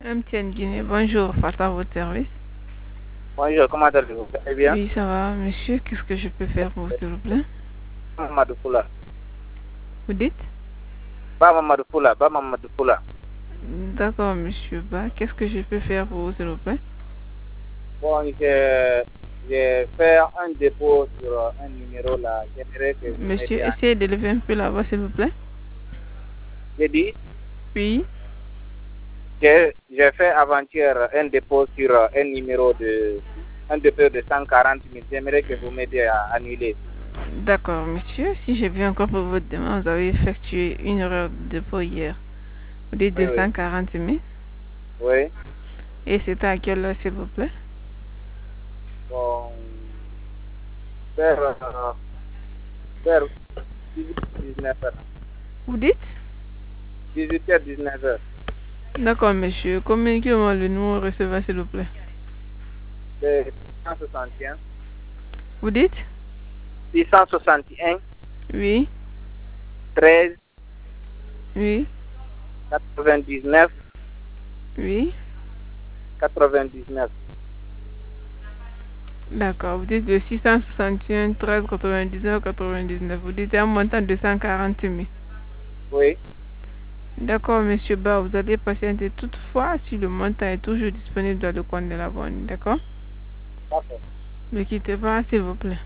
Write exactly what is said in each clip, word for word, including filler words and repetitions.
M T N Guinée, bonjour, Fata, votre service. Bonjour, comment allez-vous? Vous allez bien? Oui, ça va, monsieur. Qu'est-ce que je peux faire pour vous, s'il vous plaît? Mamadou Foula. Vous dites? Ba Mamadou Foula, Ba Mamadou Foula. D'accord, monsieur Ba. Qu'est-ce que je peux faire pour vous, s'il vous plaît? Bon, je vais faire un dépôt sur un numéro là. J'aimerais que vous Monsieur, m'aidiez à... essayez de lever un peu la voix, s'il vous plaît. J'ai dit, Oui. j'ai j'ai fait avant-hier un dépôt sur un numéro de... un dépôt de cent quarante mille. J'aimerais que vous m'aidiez à annuler. D'accord, monsieur. Si j'ai bien compris votre demande, vous avez effectué une erreur de dépôt hier. Vous dites Oui, de oui. cent quarante mille. Oui. Et c'était à quelle heure, s'il vous plaît? Bon, vers, euh, vers dix-huit heures dix-neuf heures. Vous dites? dix-huit heures dix-neuf heures. D'accord, monsieur. Communiquez-moi le numéro receveur, s'il vous plaît. C'est cent soixante et un. Vous dites? six cent soixante et un. Oui. treize. Oui. quatre-vingt-dix-neuf. Oui. quatre-vingt-dix-neuf. D'accord, vous dites de six cent soixante et un, treize, quatre-vingt-dix-neuf, quatre-vingt-dix-neuf. Vous dites un montant de cent quarante mille. Oui. D'accord, monsieur Ba, vous allez patienter toutefois si le montant est toujours disponible dans le compte de la banque. D'accord? D'accord. Ne quittez pas, s'il vous plaît.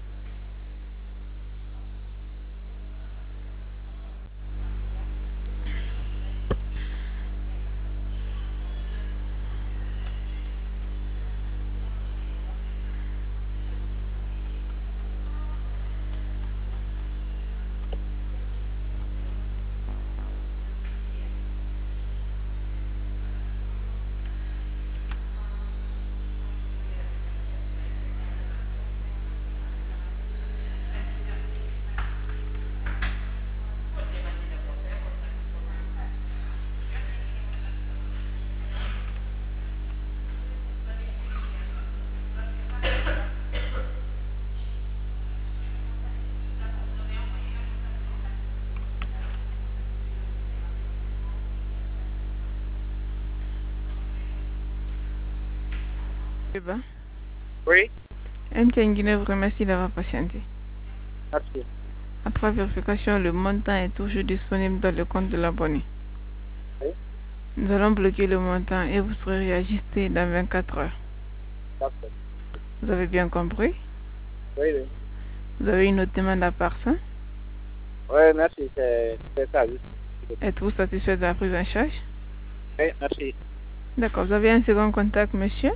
Monsieur Ba, Oui. M T N Guinée vous remercie d'avoir patienté. Merci. Après vérification, le montant est toujours disponible dans le compte de l'abonné. Oui. Nous allons bloquer le montant et vous serez réajusté dans vingt-quatre heures. D'accord. Vous avez bien compris? Oui, oui. Vous avez une autre demande à part ça? Oui, merci. C'est c'est ça, juste. Êtes-vous satisfait de la prise en charge? Oui, merci. D'accord, vous avez un second contact, monsieur?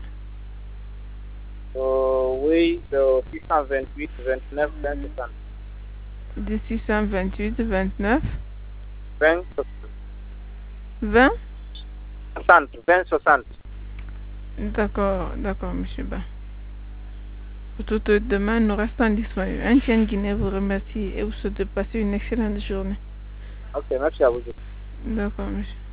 Euh, oui, de six cent vingt-huit, vingt-neuf, vingt, soixante. De six cent vingt-huit, vingt-neuf, vingt, vingt? soixante. vingt, soixante. D'accord, d'accord, monsieur Ba. Pour toute demande, nous restons disponibles. Un tien Guinée vous remercie et vous souhaite de passer une excellente journée. Ok, merci à vous. D'accord, monsieur.